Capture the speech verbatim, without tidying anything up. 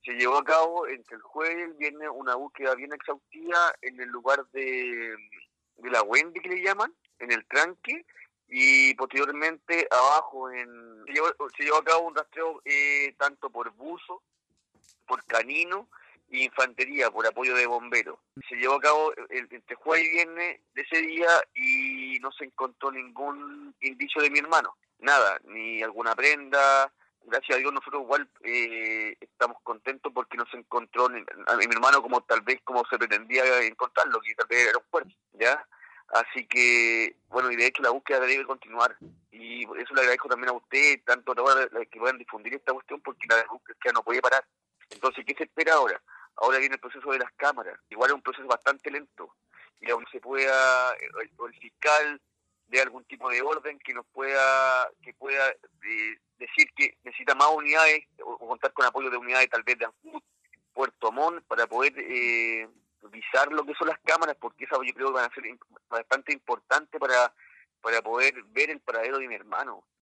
Se llevó a cabo entre el jueves y el viernes una búsqueda bien exhaustiva en el lugar de, de la Wendy, que le llaman, en el tranque, y posteriormente abajo en se llevó, se llevó a cabo un rastreo eh, tanto por buzo, por canino e infantería, por apoyo de bomberos. Se llevó a cabo el, entre jueves y viernes de ese día y no se encontró ningún indicio de mi hermano, nada, ni alguna prenda. Gracias a Dios nosotros igual eh, estamos contentos porque no se encontró ni, a mi hermano como tal vez como se pretendía encontrarlo, que tal vez era un cuerpo, ¿ya? Así que, bueno, y de hecho la búsqueda debe continuar. Y por eso le agradezco también a usted, tanto a todas las que puedan difundir esta cuestión, porque la búsqueda no puede parar. Entonces, ¿qué se espera ahora? Ahora viene el proceso de las cámaras. Igual es un proceso bastante lento. Y aún se pueda, el, el fiscal de algún tipo de orden que nos pueda, que pueda eh, decir que necesita más unidades o, o contar con apoyo de unidades tal vez de Ancud, Puerto Montt, para poder eh, visar lo que son las cámaras, porque esas yo creo que van a ser bastante importantes para, para poder ver el paradero de mi hermano.